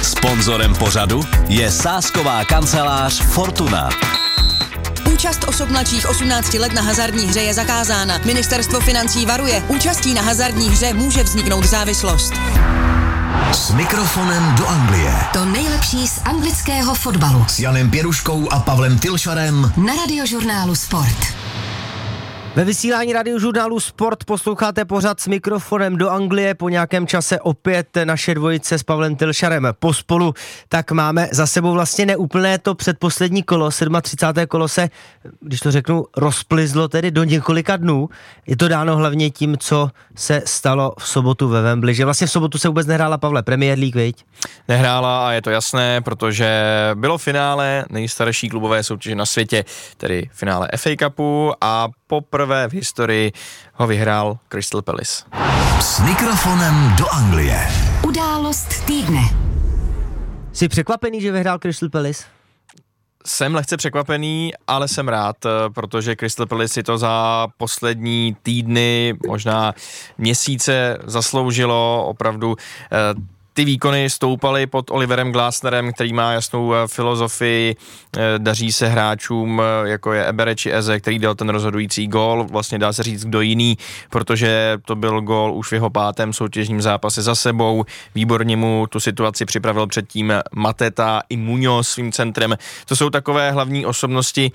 Sponzorem pořadu je sázková kancelář Fortuna. Účast osob mladších 18 let na hazardní hře je zakázána. Ministerstvo financí varuje, účastí na hazardní hře může vzniknout závislost. S mikrofonem do Anglie. To nejlepší z anglického fotbalu. S Janem Pěruškou a Pavlem Tylšarem. Na Radiožurnálu Sport. Ve vysílání Radiožurnálu Sport posloucháte pořad S mikrofonem do Anglie. Po nějakém čase opět naše dvojice s Pavlem Tylšarem pospolu. Tak máme za sebou vlastně neúplné to předposlední kolo, 37. kolo se, když to řeknu, rozplizlo tedy do několika dnů. Je to dáno hlavně tím, co se stalo v sobotu ve Wembley, že vlastně v sobotu se vůbec nehrála, Pavle, Premier League, viď? Nehrála a je to jasné, protože bylo finále nejstarší klubové soutěže na světě, tedy finále FA Cupu, a poprvé v historii ho vyhrál Crystal Palace. S mikrofonem do Anglie. Událost týdne. Jsi překvapený, že vyhrál Crystal Palace? Jsem lehce překvapený, ale jsem rád, protože Crystal Palace si to za poslední týdny, možná měsíce zasloužilo. Opravdu ty výkony stoupaly pod Oliverem Glasnerem, který má jasnou filozofii, daří se hráčům, jako je Ebere či Eze, který dal ten rozhodující gól, vlastně dá se říct kdo jiný, protože to byl gól už v jeho 5. soutěžním zápase za sebou, výborně mu tu situaci připravil předtím Mateta i Muñoz svým centrem. To jsou takové hlavní osobnosti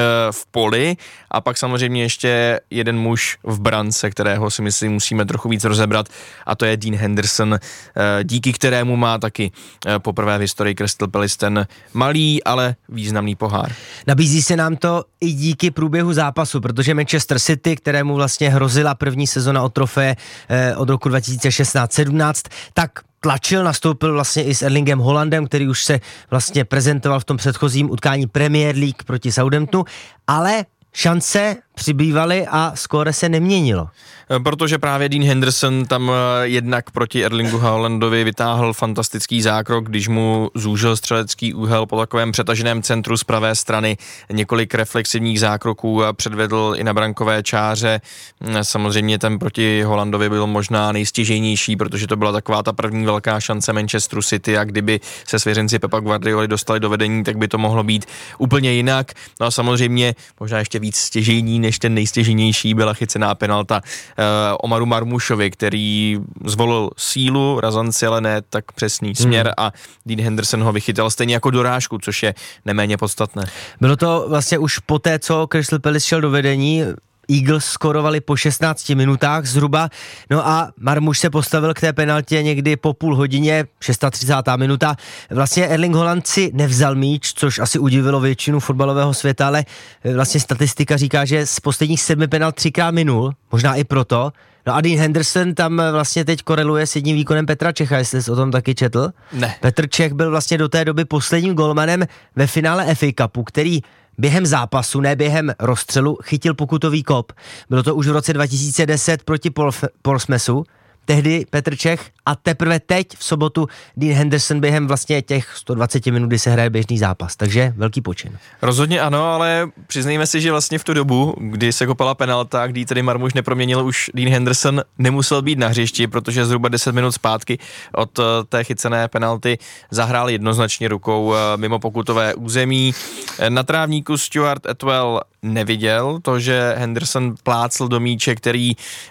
v poli a pak samozřejmě ještě jeden muž v brance, kterého si myslím musíme trochu víc rozebrat, a to je Dean Henderson, díky kterému má taky poprvé v historii Crystal Palace ten malý, ale významný pohár. Nabízí se nám to i díky průběhu zápasu, protože Manchester City, kterému vlastně hrozila první sezona o trofeje od roku 2016-17, tak nastoupil vlastně i s Erlingem Haalandem, který už se vlastně prezentoval v tom předchozím utkání Premier League proti Southamptonu, ale šance přibývaly a skóre se neměnilo. Protože právě Dean Henderson tam jednak proti Erlingu Haalandovi vytáhl fantastický zákrok, když mu zúžil střelecký úhel po takovém přetaženém centru z pravé strany, několik reflexivních zákroků předvedl i na brankové čáře. Samozřejmě ten proti Haalandovi byl možná nejstěžejnější, protože to byla taková ta první velká šance Manchesteru City a kdyby se svěřenci Pepa Guardioli dostali do vedení, tak by to mohlo být úplně jinak. No a samozřejmě možná ještě víc stěžejní než ten nejstěžejnější byla chycená penalta Omaru Marmušovi, který zvolil sílu, razanci, ale ne tak přesný směr a Dean Henderson ho vychytal stejně jako dorážku, což je neméně podstatné. Bylo to vlastně už poté, co Crystal Palace šel do vedení, Eagles skorovali po 16 minutách zhruba, no a Marmuš se postavil k té penaltě někdy po půl hodině, 36. minuta. Vlastně Erling Haaland si nevzal míč, což asi udivilo většinu fotbalového světa, ale vlastně statistika říká, že z posledních 7 penalt 3krát minul, možná i proto. No a Dean Henderson tam vlastně teď koreluje s jedním výkonem Petra Čecha, jestli jsi o tom taky četl. Ne. Petr Čech byl vlastně do té doby posledním golmanem ve finále FA Cupu, který během zápasu, ne během rozstřelu, chytil pokutový kop. Bylo to už v roce 2010 proti Portsmouthu. Tehdy Petr Čech a teprve teď v sobotu Dean Henderson během vlastně těch 120 minut, kdy se hraje běžný zápas. Takže velký počin. Rozhodně ano, ale přiznejme si, že vlastně v tu dobu, kdy se kopala penalta, kdy tedy Marmuš neproměnil, už Dean Henderson nemusel být na hřišti, protože zhruba 10 minut zpátky od té chycené penalty zahrál jednoznačně rukou mimo pokutové území. Na trávníku Stuart Atwell neviděl to, že Henderson plácl do míče, který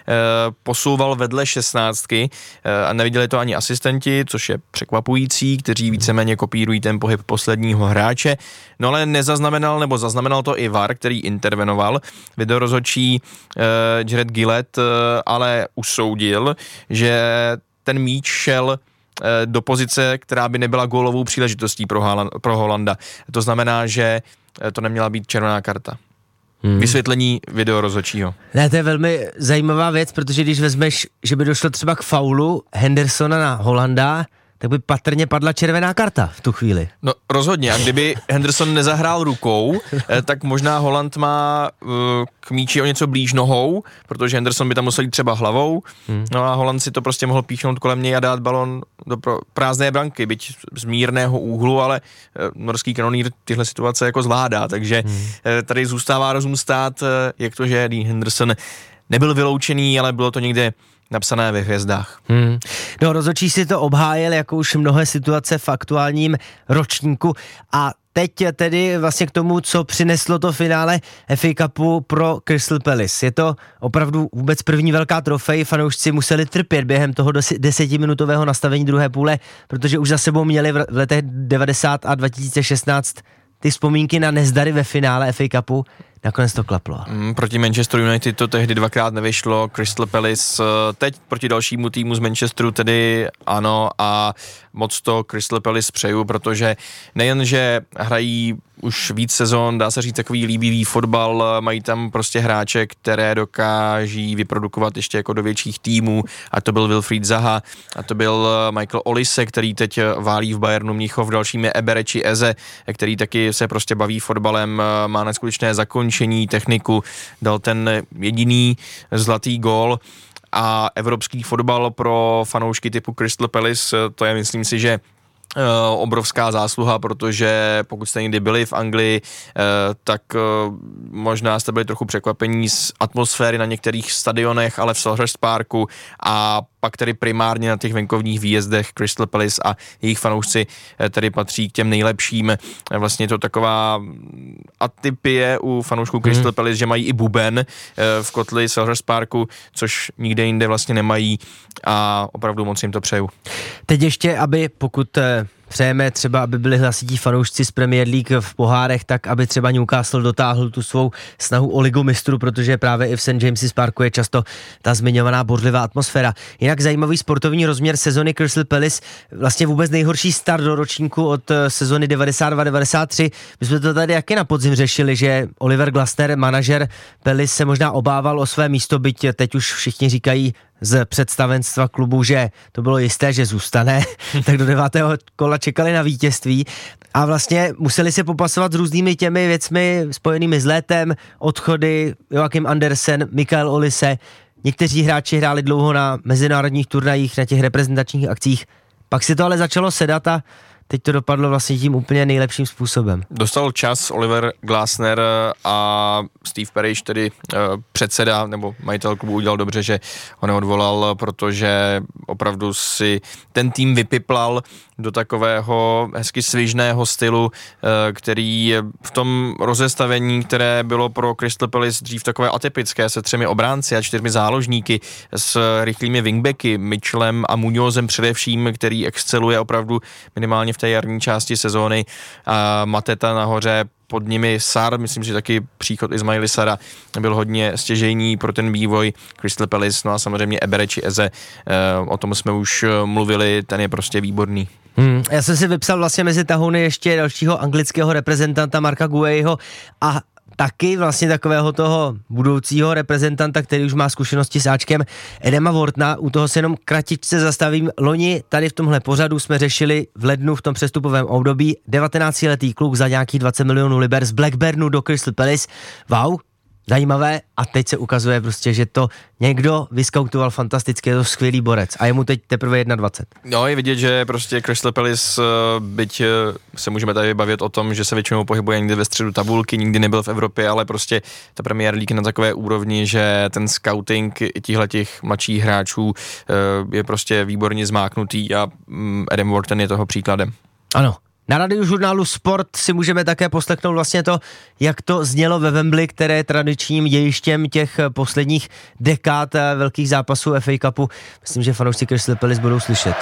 posouval vedle 16 a neviděli to ani asistenti, což je překvapující, kteří víceméně kopírují ten pohyb posledního hráče. No ale zaznamenal to i VAR, který intervenoval. Videorozhodčí Jared Gillett ale usoudil, že ten míč šel do pozice, která by nebyla gólovou příležitostí pro Haalanda. To znamená, že to neměla být červená karta. Vysvětlení videorozhodčího. Ne, to je velmi zajímavá věc, protože když vezmeš, že by došlo třeba k faulu Hendersona na Haalanda, tak by patrně padla červená karta v tu chvíli. No rozhodně, a kdyby Henderson nezahrál rukou, tak možná Haaland má k míči o něco blíž nohou, protože Henderson by tam musel jít třeba hlavou, no a Haaland si to prostě mohl píchnout kolem něj a dát balon do prázdné branky, byť z mírného úhlu, ale norský kanonýr tyhle situace jako zvládá, takže tady zůstává rozum stát, jak to, že Dean Henderson nebyl vyloučený, ale bylo to někde napsané ve hvězdách. No, rozhodčí si to obhájil, jako už mnohé situace v aktuálním ročníku, a teď tedy vlastně k tomu, co přineslo to finále FA Cupu pro Crystal Palace. Je to opravdu vůbec první velká trofej, fanoušci museli trpět během toho 10minutového nastavení druhé půle, protože už za sebou měli v letech 90 a 2016 ty vzpomínky na nezdary ve finále FA Cupu. Nakonec to klaplo. Proti Manchester United to tehdy dvakrát nevyšlo, Crystal Palace teď proti dalšímu týmu z Manchesteru tedy ano, a moc to Crystal Palace přeju, protože nejen, že hrají už víc sezon, dá se říct takový líbivý fotbal, mají tam prostě hráče, které dokáží vyprodukovat ještě jako do větších týmů, a to byl Wilfried Zaha, a to byl Michael Olise, který teď válí v Bayernu Mnichov, dalším je Eberechi Eze, který taky se prostě baví fotbalem, má neskutečné zakončení, techniku, dal ten jediný zlatý gól. A evropský fotbal pro fanoušky typu Crystal Palace, to je, myslím si, že obrovská zásluha, protože pokud jste někdy byli v Anglii, tak možná jste byli trochu překvapení z atmosféry na některých stadionech, ale v Selhurst Parku, a pak tedy primárně na těch venkovních výjezdech Crystal Palace a jejich fanoušci tedy patří k těm nejlepším. Vlastně to taková atypie u fanoušků Crystal Palace, že mají i buben v kotli Selhurst Parku, což nikde jinde vlastně nemají, a opravdu moc jim to přeju. Teď ještě, aby pokud přejeme třeba, aby byli hlasití fanoušci z Premier League v pohárech, tak aby třeba Newcastle dotáhl tu svou snahu o ligu mistrů, protože právě i v St. James's Parku je často ta zmiňovaná bouřlivá atmosféra. Jinak zajímavý sportovní rozměr sezony Crystal Palace, vlastně vůbec nejhorší start do ročníku od sezony 92-93. My jsme to tady jaké na podzim řešili, že Oliver Glasner, manažer Palace, se možná obával o své místo, byť teď už všichni říkají z představenstva klubu, že to bylo jisté, že zůstane, tak do 9. kola čekali na vítězství a vlastně museli se popasovat s různými těmi věcmi spojenými s létem, odchody, Joachim Andersen, Michael Olise. Někteří hráči hráli dlouho na mezinárodních turnajích, na těch reprezentačních akcích, pak si to ale začalo sedat a teď to dopadlo vlastně tím úplně nejlepším způsobem. Dostal čas Oliver Glasner a Steve Parish, tedy předseda nebo majitel klubu, udělal dobře, že ho neodvolal, protože opravdu si ten tým vypiplal do takového hezky svižného stylu, který v tom rozestavení, které bylo pro Crystal Palace dřív takové atypické, se 3 obránci a 4 záložníky, s rychlými wingbacky, Mitchellem a Muñozem především, který exceluje opravdu minimálně v té jarní části sezóny, a Mateta nahoře, pod nimi Sar, myslím, že taky příchod Ismaily Sara byl hodně stěžejní pro ten vývoj Crystal Palace, no a samozřejmě Eberechi Eze, o tom jsme už mluvili, ten je prostě výborný. Já jsem si vypsal vlastně mezi tahouny ještě dalšího anglického reprezentanta Marka Guehiho a taky vlastně takového toho budoucího reprezentanta, který už má zkušenosti s áčkem, Adama Whartona. U toho se jenom kratičce zastavím. Loni tady v tomhle pořadu jsme řešili v lednu v tom přestupovém období 19letý kluk za nějakých 20 milionů liber z Blackburnu do Crystal Palace. Wow, zajímavé, a teď se ukazuje prostě, že to někdo vyskautoval fantasticky, je to skvělý borec a je mu teď teprve 21. No, je vidět, že prostě Crystal Palace, byť se můžeme tady bavit o tom, že se většinou pohybuje někde ve středu tabulky, nikdy nebyl v Evropě, ale prostě ta Premier League na takové úrovni, že ten scouting těch mladších hráčů je prostě výborně zmáknutý, a Adam Wharton je toho příkladem. Ano. Na Radiožurnálu Sport si můžeme také poslechnout vlastně to, jak to znělo ve Wembley, které je tradičním dějištěm těch posledních dekád velkých zápasů FA Cupu. Myslím, že fanoušci Crystal Palace budou slyšet.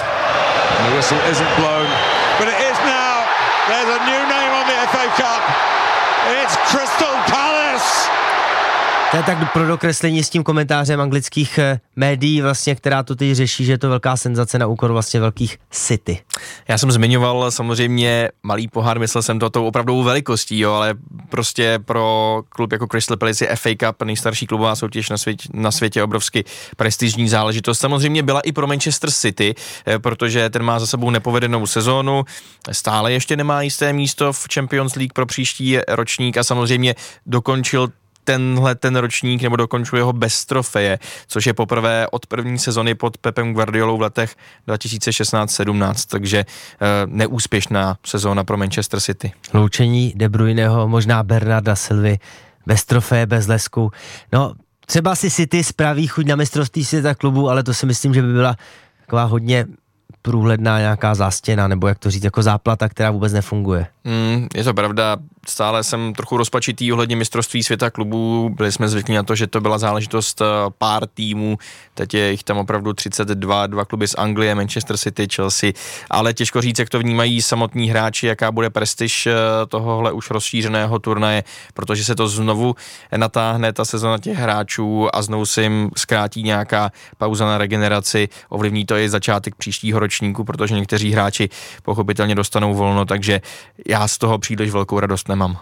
To je tak pro dokreslení s tím komentářem anglických médií, vlastně, která to teď řeší, že je to velká senzace na úkor vlastně velkých City. Já jsem zmiňoval samozřejmě malý pohár, myslel jsem to tou opravdovou velikostí, jo, ale prostě pro klub jako Crystal Palace je FA Cup, nejstarší klubová soutěž na světě, obrovsky prestižní záležitost. Samozřejmě byla i pro Manchester City, protože ten má za sebou nepovedenou sezónu, stále ještě nemá jisté místo v Champions League pro příští ročník a samozřejmě dokončil ten ročník, nebo dokončuje ho bez trofeje, což je poprvé od první sezony pod Pepem Guardiolou v letech 2016-17, takže neúspěšná sezóna pro Manchester City. Loučení De Bruyneho, možná Bernarda Silvy, bez trofeje, bez lesku. No, Třeba si City spraví chuť na mistrovství světa klubu, ale to si myslím, že by byla taková hodně průhledná nějaká zástěna, nebo jak to říct, jako záplata, která vůbec nefunguje. Je to pravda, stále jsem trochu rozpačitý ohledně mistrovství světa klubů, byli jsme zvyklí na to, že to byla záležitost pár týmů, teď je jich tam opravdu 32, 2 kluby z Anglie, Manchester City, Chelsea, ale těžko říct, jak to vnímají samotní hráči, jaká bude prestiž tohohle už rozšířeného turnaje, protože se to znovu natáhne, ta sezona těch hráčů a znovu se jim zkrátí nějaká pauza na regeneraci, ovlivní to i začátek příštího ročníku, protože někteří hráči pochopitelně dostanou volno, takže já z toho příliš velkou radost nemám.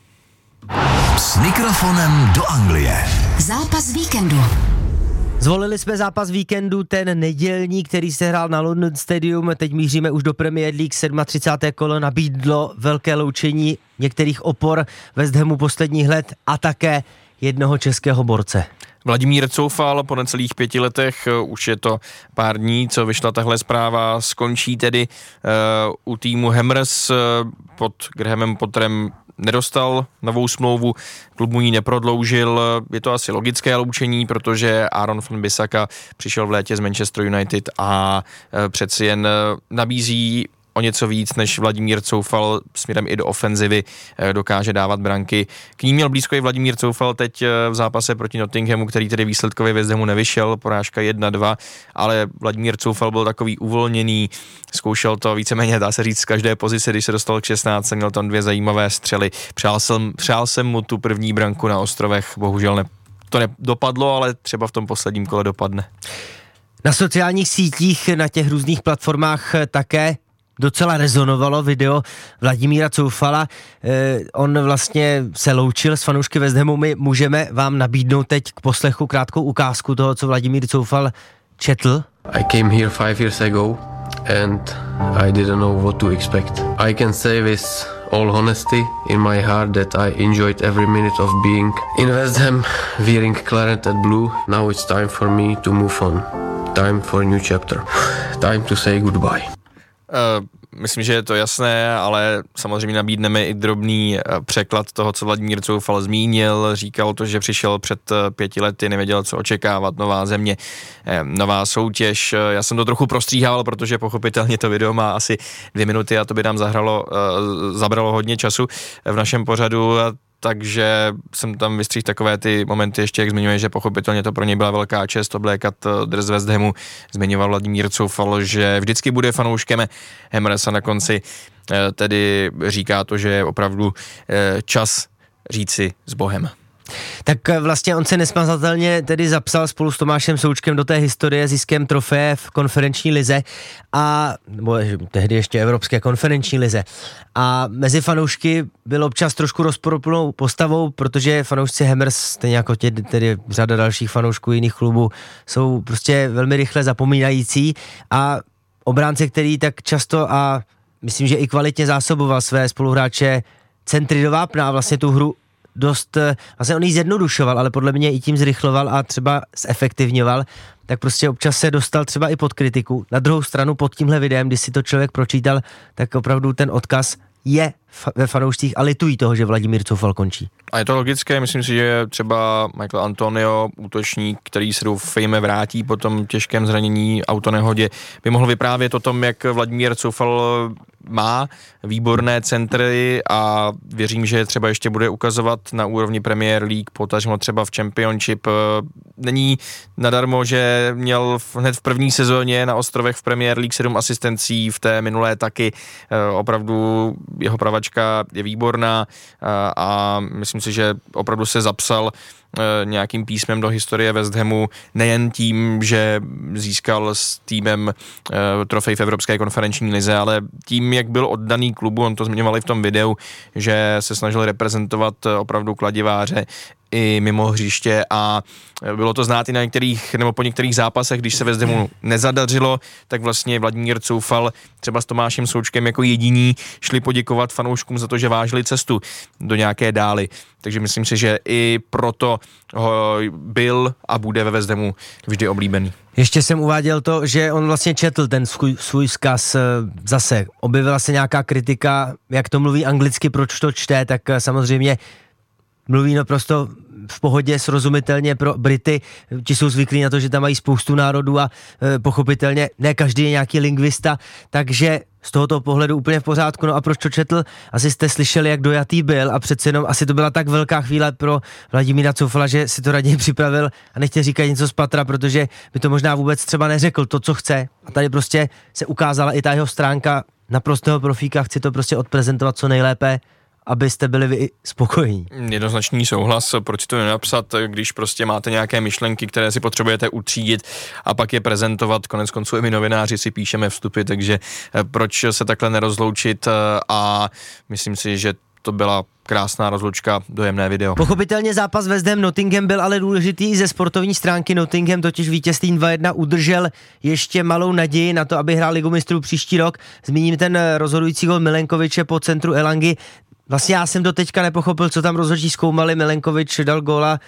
S mikrofonem do Anglie. Zápas víkendu. Zvolili jsme zápas víkendu, ten nedělní, který se hrál na London Stadium. Teď míříme už do Premier League, 37. kolo nabídlo velké loučení některých opor West Hamu posledních let a také jednoho českého borce. Vladimír Coufal po necelých 5 letech, už je to pár dní, co vyšla tahle zpráva, skončí tedy u týmu Hammers pod Grahamem Potterem. Nedostal novou smlouvu, klub mu ji neprodloužil, je to asi logické loučení, protože Aaron Wan-Bissaka přišel v létě z Manchester United a přeci jen nabízí o něco víc, než Vladimír Coufal směrem i do ofenzivy dokáže dávat branky. K ní měl blízko i Vladimír Coufal teď v zápase proti Nottinghamu, který tedy výsledkově West Hamu nevyšel, porážka 1-2, ale Vladimír Coufal byl takový uvolněný, zkoušel to víceméně, dá se říct, z každé pozice, když se dostal k 16, měl tam 2 zajímavé střely. Přál jsem mu tu první branku na ostrovech, bohužel to nedopadlo, ale třeba v tom posledním kole dopadne. Na sociálních sítích, na těch různých platformách také docela rezonovalo video Vladimíra Coufala. On vlastně se loučil s fanoušky West Hamu. My můžeme vám nabídnout teď k poslechu krátkou ukázku toho, co Vladimír Coufal četl. I came here 5 years ago and I didn't know what to expect. I can say with all honesty in my heart that I enjoyed every minute of being in West Ham wearing claret and blue. Now it's time for me to move on. Time for a new chapter. Time to say goodbye. Myslím, že je to jasné, ale samozřejmě nabídneme i drobný překlad toho, co Vladimír Coufal zmínil. Říkal to, že přišel před 5 lety, nevěděl, co očekávat, nová země, nová soutěž. Já jsem to trochu prostříhával, protože pochopitelně to video má asi 2 minuty a to by nám zabralo hodně času v našem pořadu. Takže jsem tam vystříhl takové ty momenty, ještě jak zmiňuje, že pochopitelně to pro něj byla velká čest oblékat dres West Hamu. Zmiňoval Vladimír Coufal, že vždycky bude fanouškem Hammers a na konci tedy říká to, že je opravdu čas říci s Bohem. Tak vlastně on se nesmazatelně tedy zapsal spolu s Tomášem Součkem do té historie ziskem trofeje v konferenční lize nebo tehdy ještě Evropské konferenční lize. A mezi fanoušky byl občas trošku rozporuplnou postavou, protože fanoušci Hammers, stejně jako tedy řada dalších fanoušků jiných klubů, jsou prostě velmi rychle zapomínající a obránce, který tak často a myslím, že i kvalitně zásoboval své spoluhráče centry do vápna a vlastně tu hru dost, vlastně on ji zjednodušoval, ale podle mě i tím zrychloval a třeba zefektivňoval, tak prostě občas se dostal třeba i pod kritiku. Na druhou stranu pod tímhle videem, když si to člověk pročítal, tak opravdu ten odkaz je ve fanoušcích a litují toho, že Vladimír Coufal končí. A je to logické, myslím si, že třeba Michael Antonio, útočník, který se doufejme vrátí po tom těžkém zranění, autonehodě, by mohl vyprávět o tom, jak Vladimír Coufal má výborné centry a věřím, že třeba ještě bude ukazovat na úrovni Premier League, potažmo třeba v Championship. Není nadarmo, že měl hned v první sezóně na ostrovech v Premier League 7 asistencí, v té minulé taky. Opravdu jeho pravačka je výborná a myslím si, že opravdu se zapsal nějakým písmem do historie West Hamu, nejen tím, že získal s týmem trofej v Evropské konferenční lize, ale tím, jak byl oddaný klubu, on to zmiňoval i v tom videu, že se snažil reprezentovat opravdu kladiváře i mimo hřiště a bylo to znát i na některých, nebo po některých zápasech, když se West Hamu nezadařilo, tak vlastně Vladimír Coufal třeba s Tomášem Součkem jako jediní šli poděkovat fanouškům za to, že vážili cestu do nějaké dály. Takže myslím si, že i proto byl a bude ve West Hamu vždy oblíbený. Ještě jsem uváděl to, že on vlastně četl ten svůj vzkaz zase. Objevila se nějaká kritika, jak to mluví anglicky, proč to čte, tak samozřejmě mluví naprosto v pohodě, srozumitelně pro Brity, ti jsou zvyklí na to, že tam mají spoustu národů a pochopitelně ne každý je nějaký lingvista, takže z tohoto pohledu úplně v pořádku. No a proč to četl? Asi jste slyšeli, jak dojatý byl a přece jenom asi to byla tak velká chvíle pro Vladimíra Coufala, že si to raději připravil a nechtěl říkat něco z patra, protože by to možná vůbec třeba neřekl to, co chce. A tady prostě se ukázala i ta jeho stránka naprostého profíka, chci to prostě odprezentovat co nejlépe, abyste byli vy spokojení. Jednoznačný souhlas, proč si to nenapsat, když prostě máte nějaké myšlenky, které si potřebujete utřídit a pak je prezentovat, konec konců i my novináři si píšeme vstupy, takže proč se takhle nerozloučit a myslím si, že to byla krásná rozlučka, dojemné video. Pochopitelně zápas West Ham Nottingham byl ale důležitý i ze sportovní stránky. Nottingham totiž vítězstvím 2-1 udržel ještě malou naději na to, aby hrál Ligu mistrů příští rok. Zmíním ten rozhodující gol Milenkoviče po centru Elangy. Vlastně já jsem do teďka nepochopil, co tam rozhodčí zkoumali. Milenkovič dal góla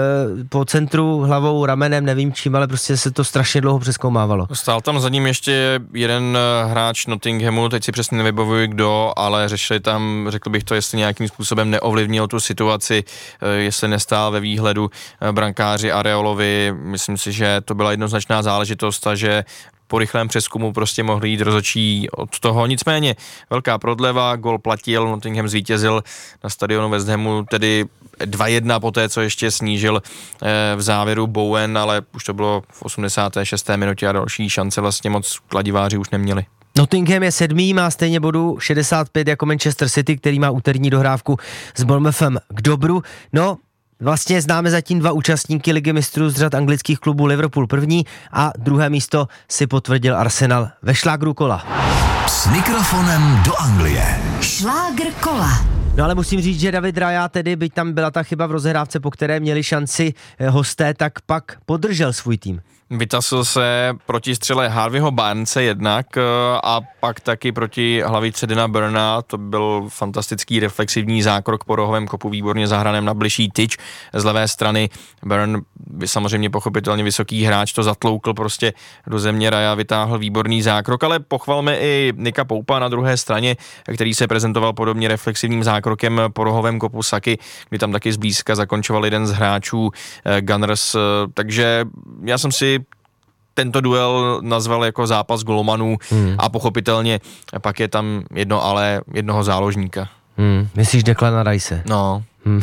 po centru hlavou, ramenem, nevím čím, ale prostě se to strašně dlouho přezkoumávalo. Stál tam za ním ještě jeden hráč Nottinghamu, teď si přesně nevybavuji kdo, ale řešili tam, řekl bych to, jestli nějakým způsobem neovlivnil tu situaci, jestli nestál ve výhledu brankáři Areolovi. Myslím si, že to byla jednoznačná záležitost a že po rychlém přezkumu prostě mohli jít rozhodčí od toho. Nicméně velká prodleva, gol platil, Nottingham zvítězil na stadionu West Hamu, tedy 2-1 poté, co ještě snížil v závěru Bowen, ale už to bylo v 86. minutě a další šance vlastně moc kladiváři už neměli. Nottingham je 7. má stejně bodů 65 jako Manchester City, který má úterní dohrávku s Bournemouthem k dobru. No, vlastně známe zatím 2 účastníky Ligy mistrů z řad anglických klubů. Liverpool první a druhé místo si potvrdil Arsenal ve šlágru kola. S mikrofonem do Anglie. Šlágr kola. No ale musím říct, že David Raya tedy, byť tam byla ta chyba v rozehrávce, po které měli šanci hosté, tak pak podržel svůj tým. Vytasil se proti střele Harveyho Barnese jednak a pak taky proti hlavičce Dana Burna. To byl fantastický reflexivní zákrok po rohovém kopu, výborně zahraném na bližší tyč z levé strany. Burn, samozřejmě pochopitelně vysoký hráč, to zatloukl prostě do země. Raya vytáhl výborný zákrok, ale pochvalme i Nicka Poupa na druhé straně, který se prezentoval podobně reflexivním zákrokem po rohovém kopu Saky, kdy tam taky zblízka zakončoval jeden z hráčů Gunners, takže já jsem si tento duel nazval jako zápas golomanů a pochopitelně pak je tam jednoho záložníka. Myslíš Declana Rice? No.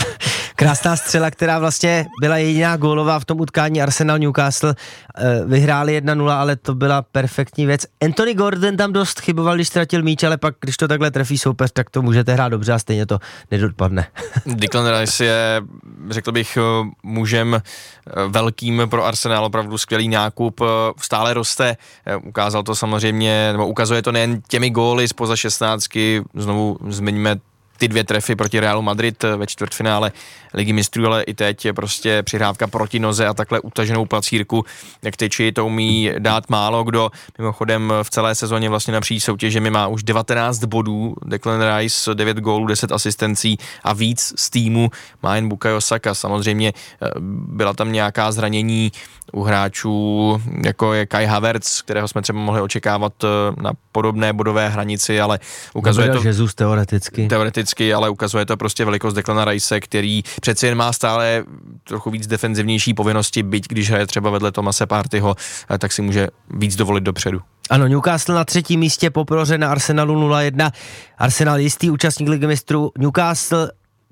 Krásná střela, která vlastně byla jediná gólová v tom utkání Arsenal Newcastle. Vyhráli 1-0, ale to byla perfektní věc. Anthony Gordon tam dost chyboval, když ztratil míč, ale pak, když to takhle trefí soupeř, tak to můžete hrát dobře a stejně to nedopadne. Declan Rice je, řekl bych, mužem velkým pro Arsenal, opravdu skvělý nákup, stále roste, ukázal to samozřejmě, nebo ukazuje to nejen těmi góly zpoza 16, znovu zmiňme ty 2 trefy proti Realu Madrid ve čtvrtfinále Ligy mistrů, ale i teď je prostě přihrávka proti noze a takhle utaženou placírku, jak tyči, to umí dát málo kdo. Mimochodem v celé sezóně vlastně napříč soutěžemi má už 19 bodů, Declan Rice 9 gólů, 10 asistencí a víc z týmu má jen Bukayo Saka. Samozřejmě byla tam nějaká zranění u hráčů, jako je Kai Havertz, kterého jsme třeba mohli očekávat na podobné bodové hranici, ale ukazuje to Jesus teoreticky, ale ukazuje to prostě velikost Declana Rice, který přeci jen má stále trochu víc defenzivnější povinnosti, byť když hraje třeba vedle Thomase Parteyho, tak si může víc dovolit dopředu. Ano, Newcastle na 3. místě po prohře na Arsenalu 0-1. Arsenal jistý účastník Ligy mistrů, Newcastle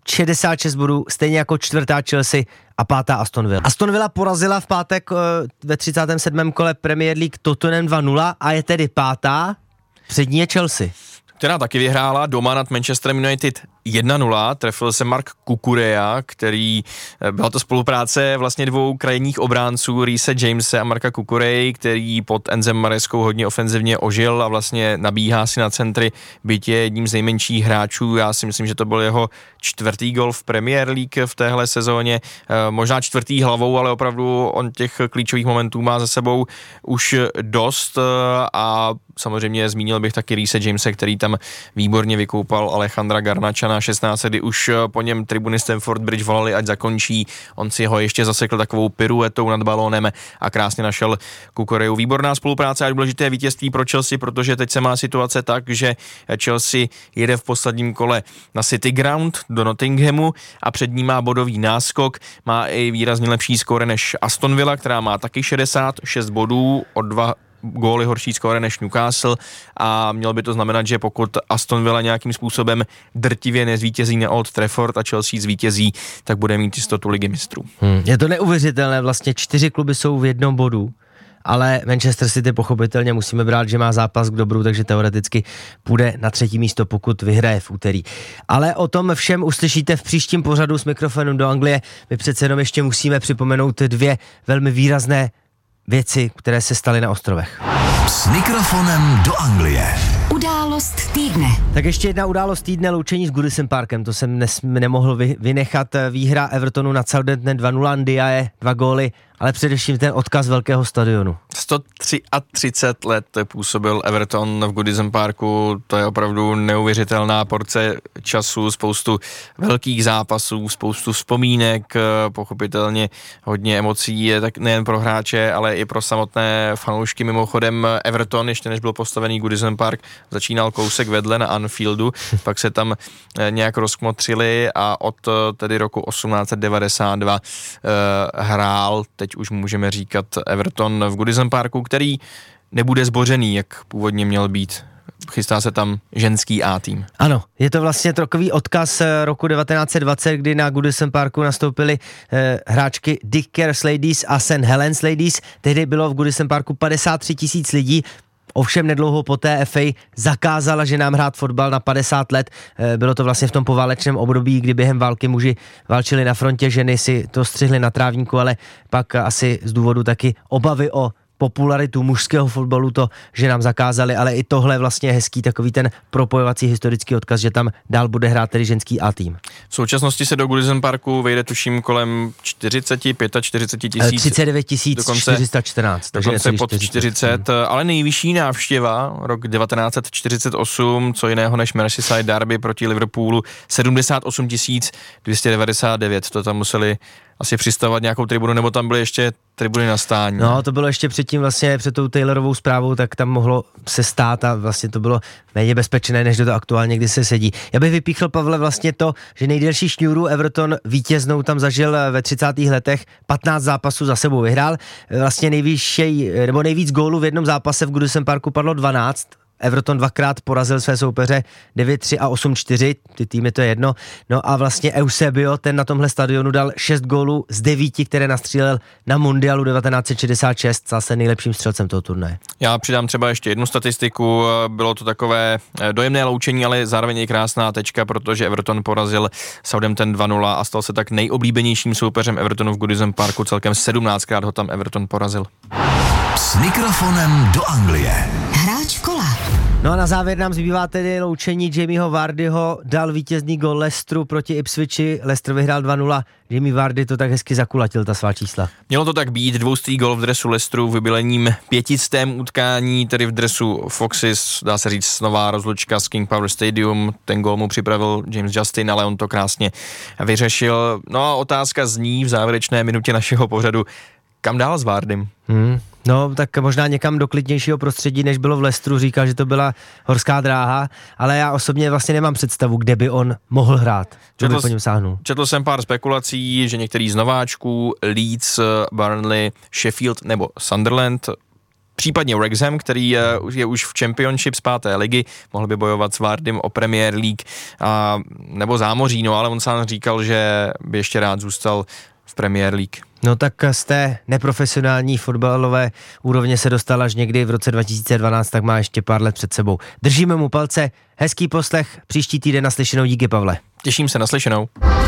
66 bodů, stejně jako 4. Chelsea a 5. Aston Villa. Aston Villa porazila v pátek ve 37. kole Premier League Tottenham 2-0 a je tedy 5. Před ní je Chelsea, která taky vyhrála doma nad Manchesterem United 1-0, trefil se Mark Cucurella, který, byla to spolupráce vlastně 2 krajních obránců, Reese Jamese a Marka Cucurella, který pod Enzem Mareskou hodně ofenzivně ožil a vlastně nabíhá si na centry, byť je jedním z nejmenších hráčů. Já si myslím, že to byl jeho 4. gol v Premier League v téhle sezóně, možná 4. hlavou, ale opravdu on těch klíčových momentů má za sebou už dost a samozřejmě zmínil bych taky Reese Jamese, který tam výborně vykoupal Alejandra Garnachana 17:16, kdy už po něm tribuny Stamford Bridge volali, ať zakončí. On si ho ještě zasekl takovou piruetou nad balónem a krásně našel Kukureju. Výborná spolupráce a důležité vítězství pro Chelsea, protože teď se má situace tak, že Chelsea jede v posledním kole na City Ground do Nottinghamu a před ním má bodový náskok, má i výrazně lepší skóre než Aston Villa, která má taky 66 bodů, o 2 góly horší skóre než Newcastle a mělo by to znamenat, že pokud Aston Villa nějakým způsobem drtivě nezvítězí na Old Trafford a Chelsea zvítězí, tak bude mít jistotu Ligy mistrů. Je to neuvěřitelné, vlastně 4 kluby jsou v jednom bodu, ale Manchester City pochopitelně musíme brát, že má zápas k dobru, takže teoreticky půjde na 3. místo, pokud vyhraje v úterý. Ale o tom všem uslyšíte v příštím pořadu s Mikrofonem do Anglie. My přece jenom ještě musíme připomenout 2 velmi výrazné věci, které se staly na ostrovech. S mikrofonem do Anglie. Událost týdne. Tak ještě jedna událost týdne, loučení s Goodison Parkem, to jsem nemohl vynechat. Výhra Evertonu nad Southamptonem 2-0, Ndiaye 2 góly, ale především ten odkaz velkého stadionu. 133 let působil Everton v Goodison Parku, to je opravdu neuvěřitelná porce času, spoustu velkých zápasů, spoustu vzpomínek, pochopitelně hodně emocí, je tak nejen pro hráče, ale i pro samotné fanoušky. Mimochodem Everton, ještě než byl postavený Goodison Park, začínal kousek vedle na Anfieldu, pak se tam nějak rozkmotřili a od tedy roku 1892 hrál, teď už můžeme říkat, Everton v Goodison Parku, který nebude zbořený, jak původně měl být. Chystá se tam ženský A-tým. Ano, je to vlastně takový odkaz roku 1920, kdy na Goodison Parku nastoupili hráčky Dickers Ladies a St. Helens Ladies. Tehdy bylo v Goodison Parku 53 000 lidí. Ovšem nedlouho poté FA zakázala ženám hrát fotbal na 50 let. Bylo to vlastně v tom poválečném období, kdy během války muži válčili na frontě, ženy si to střihly na trávníku, ale pak asi z důvodu taky obavy o popularitu mužského fotbalu to, že nám zakázali, ale i tohle vlastně je hezký takový ten propojovací historický odkaz, že tam dál bude hrát tedy ženský A-tým. V současnosti se do Goodison Parku vejde tuším kolem 45 tisíc. 39 414. Dokonce pod 40, ale nejvyšší návštěva rok 1948, co jiného než Merseyside derby proti Liverpoolu, 78 299, to tam museli asi přistavovat nějakou tribunu, nebo tam byly ještě tribuny na stání. No, to bylo ještě předtím vlastně před tou Taylorovou zprávou, tak tam mohlo se stát a vlastně to bylo méně bezpečné, než to aktuálně, kdy se sedí. Já bych vypíchl, Pavle, vlastně to, že nejdelší šňůru Everton vítěznou tam zažil ve 30. letech, 15 zápasů za sebou vyhrál, vlastně nejvíc gólů v jednom zápase v Goodison Parku padlo 12, Everton 2krát porazil své soupeře 9-3 a 8-4, ty týmy to je jedno. No a vlastně Eusebio, ten na tomhle stadionu dal 6 gólů z 9, které nastřílel na Mundialu 1966, zase nejlepším střelcem toho turnaje. Já přidám třeba ještě jednu statistiku, bylo to takové dojemné loučení, ale zároveň i krásná tečka, protože Everton porazil Southampton 2-0 a stal se tak nejoblíbenějším soupeřem Evertonu v Goodison Parku, celkem 17krát ho tam Everton porazil. S mikrofonem do Anglie. Hráč kola. No a na závěr nám zbývá tedy loučení Jamieho Vardyho, dal vítězný gol Leicesteru proti Ipswichi, Leicester vyhrál 2-0, Jamie Vardy to tak hezky zakulatil, ta svá čísla. Mělo to tak být, 200. gol v dresu Leicesteru vybylením 500. utkání, tedy v dresu Foxes, dá se říct nová rozlučka z King Power Stadium, ten gol mu připravil James Justin, ale on to krásně vyřešil. No a otázka zní v závěrečné minutě našeho pořadu, kam dál s Vardym? No, tak možná někam do klidnějšího prostředí, než bylo v Leicesteru, říkal, že to byla horská dráha, ale já osobně vlastně nemám představu, kde by on mohl hrát, kdo by po něm sáhnul. Četl jsem pár spekulací, že některý z nováčků, Leeds, Burnley, Sheffield nebo Sunderland, případně Wrexham, který je už v Championship z 5. ligy, mohl by bojovat s Vardym o Premier League nebo zámoří, no ale on sám říkal, že by ještě rád zůstal v Premier League. No tak z té neprofesionální fotbalové úrovně se dostal až někdy v roce 2012, tak má ještě pár let před sebou. Držíme mu palce, hezký poslech, příští týden naslyšenou, díky Pavle. Těším se, naslyšenou.